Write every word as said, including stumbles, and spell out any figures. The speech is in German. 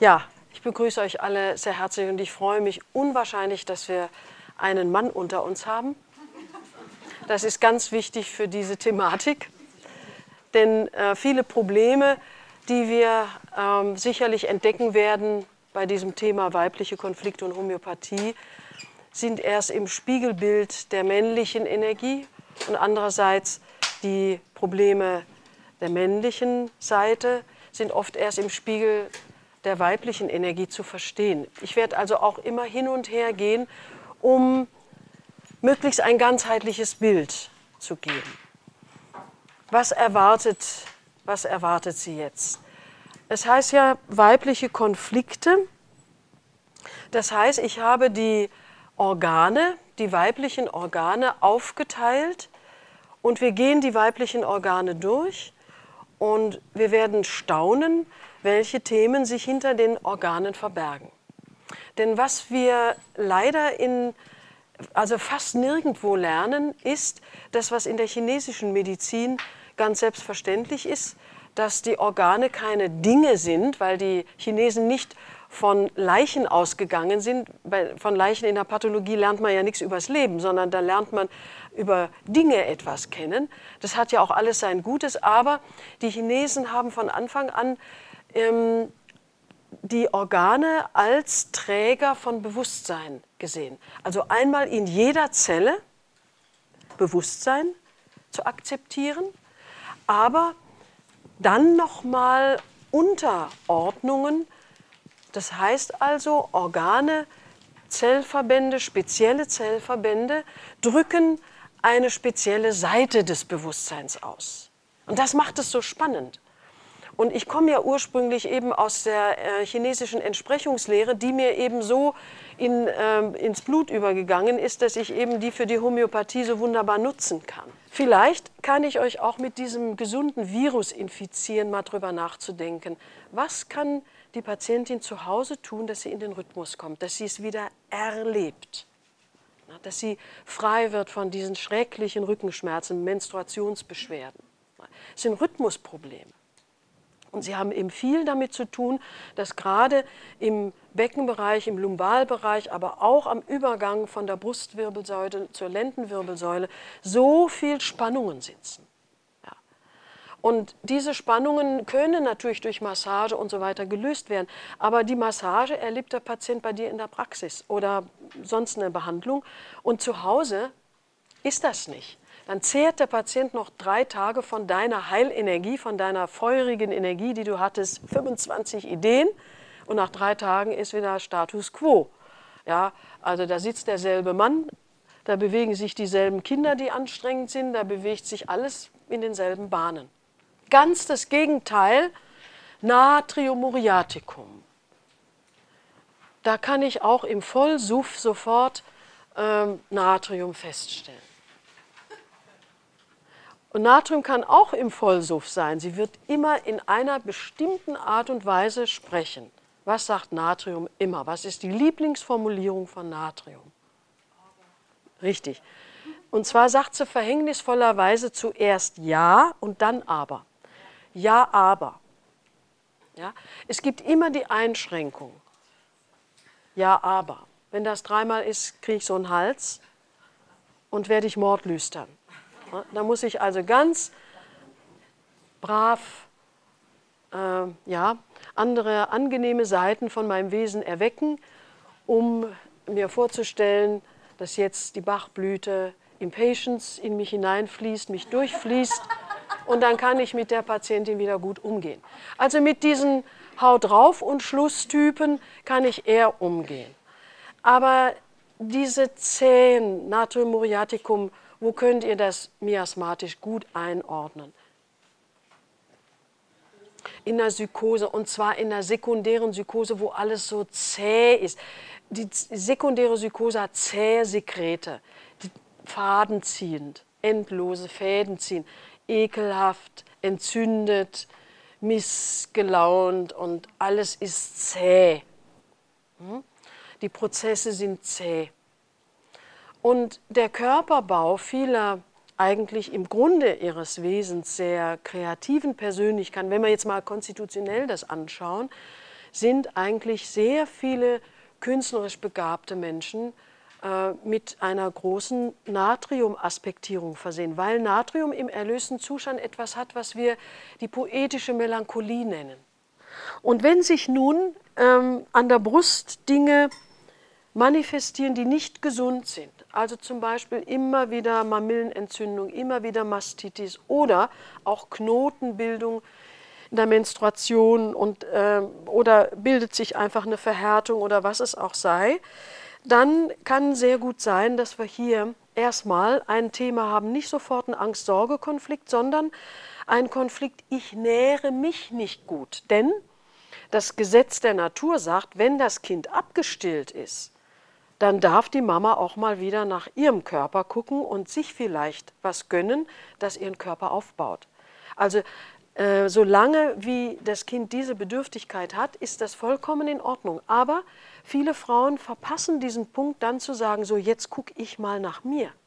Ja, ich begrüße euch alle sehr herzlich und ich freue mich unwahrscheinlich, dass wir einen Mann unter uns haben. Das ist ganz wichtig für diese Thematik, denn äh, viele Probleme, die wir ähm, sicherlich entdecken werden bei diesem Thema weibliche Konflikte und Homöopathie, sind erst im Spiegelbild der männlichen Energie und andererseits die Probleme der männlichen Seite sind oft erst im Spiegel der weiblichen Energie zu verstehen. Ich werde also auch immer hin und her gehen, um möglichst ein ganzheitliches Bild zu geben. Was erwartet, was erwartet Sie jetzt? Es heißt ja weibliche Konflikte. Das heißt, ich habe die Organe, die weiblichen Organe aufgeteilt und wir gehen die weiblichen Organe durch und wir werden staunen, welche Themen sich hinter den Organen verbergen. Denn was wir leider in, also fast nirgendwo lernen, ist das, was in der chinesischen Medizin ganz selbstverständlich ist, dass die Organe keine Dinge sind, weil die Chinesen nicht von Leichen ausgegangen sind. Von Leichen in der Pathologie lernt man ja nichts übers Leben, sondern da lernt man über Dinge etwas kennen. Das hat ja auch alles sein Gutes, aber die Chinesen haben von Anfang an ähm, die Organe als Träger von Bewusstsein gesehen. Also einmal in jeder Zelle Bewusstsein zu akzeptieren, aber dann nochmal Unterordnungen. Das heißt also, Organe, Zellverbände, spezielle Zellverbände drücken eine spezielle Seite des Bewusstseins aus. Und das macht es so spannend. Und ich komme ja ursprünglich eben aus der äh, chinesischen Entsprechungslehre, die mir eben so in, äh, ins Blut übergegangen ist, dass ich eben die für die Homöopathie so wunderbar nutzen kann. Vielleicht kann ich euch auch mit diesem gesunden Virus infizieren, mal drüber nachzudenken. Was kann die Patientin zu Hause tun, dass sie in den Rhythmus kommt, dass sie es wieder erlebt, dass sie frei wird von diesen schrecklichen Rückenschmerzen, Menstruationsbeschwerden. Das sind Rhythmusprobleme. Und sie haben eben viel damit zu tun, dass gerade im Beckenbereich, im Lumbalbereich, aber auch am Übergang von der Brustwirbelsäule zur Lendenwirbelsäule so viel Spannungen sitzen. Ja. Und diese Spannungen können natürlich durch Massage und so weiter gelöst werden. Aber die Massage erlebt der Patient bei dir in der Praxis oder sonst eine Behandlung. Und zu Hause ist das nicht. Dann zehrt der Patient noch drei Tage von deiner Heilenergie, von deiner feurigen Energie, die du hattest, fünfundzwanzig Ideen. Und nach drei Tagen ist wieder Status quo. Ja, also da sitzt derselbe Mann, da bewegen sich dieselben Kinder, die anstrengend sind, da bewegt sich alles in denselben Bahnen. Ganz das Gegenteil, Natrium muriaticum. Da kann ich auch im Vollsuff sofort ähm, Natrium feststellen. Und Natrium kann auch im Vollsuff sein. Sie wird immer in einer bestimmten Art und Weise sprechen. Was sagt Natrium immer? Was ist die Lieblingsformulierung von Natrium? Richtig. Und zwar sagt sie verhängnisvollerweise zuerst Ja und dann Aber. Ja, aber. Ja? Es gibt immer die Einschränkung. Ja, aber. Wenn das dreimal ist, kriege ich so einen Hals und werde ich mordlüstern. Da muss ich also ganz brav äh, ja, andere angenehme Seiten von meinem Wesen erwecken, um mir vorzustellen, dass jetzt die Bachblüte Impatience in mich hineinfließt, mich durchfließt und dann kann ich mit der Patientin wieder gut umgehen. Also mit diesen Haut drauf und Schlusstypen kann ich eher umgehen. Aber diese zehn Natrium muriaticum, wo könnt ihr das miasmatisch gut einordnen? In der Psychose, und zwar in der sekundären Psychose, wo alles so zäh ist. Die sekundäre Psychose hat zähe Sekrete, die Faden ziehend, endlose Fäden ziehen, ekelhaft, entzündet, missgelaunt und alles ist zäh. Die Prozesse sind zäh. Und der Körperbau vieler eigentlich im Grunde ihres Wesens sehr kreativen Persönlichkeiten, wenn wir jetzt mal konstitutionell das anschauen, sind eigentlich sehr viele künstlerisch begabte Menschen äh, mit einer großen Natriumaspektierung versehen, weil Natrium im erlösten Zustand etwas hat, was wir die poetische Melancholie nennen. Und wenn sich nun ähm, an der Brust Dinge manifestieren, die nicht gesund sind, also zum Beispiel immer wieder Mamillenentzündung, immer wieder Mastitis oder auch Knotenbildung in der Menstruation und, äh, oder bildet sich einfach eine Verhärtung oder was es auch sei, dann kann sehr gut sein, dass wir hier erstmal ein Thema haben, nicht sofort einen Angst-Sorge-Konflikt, sondern ein Konflikt, ich nähere mich nicht gut. Denn das Gesetz der Natur sagt, wenn das Kind abgestillt ist, dann darf die Mama auch mal wieder nach ihrem Körper gucken und sich vielleicht was gönnen, das ihren Körper aufbaut. Also äh, solange wie das Kind diese Bedürftigkeit hat, ist das vollkommen in Ordnung. Aber viele Frauen verpassen diesen Punkt dann zu sagen, so jetzt gucke ich mal nach mir.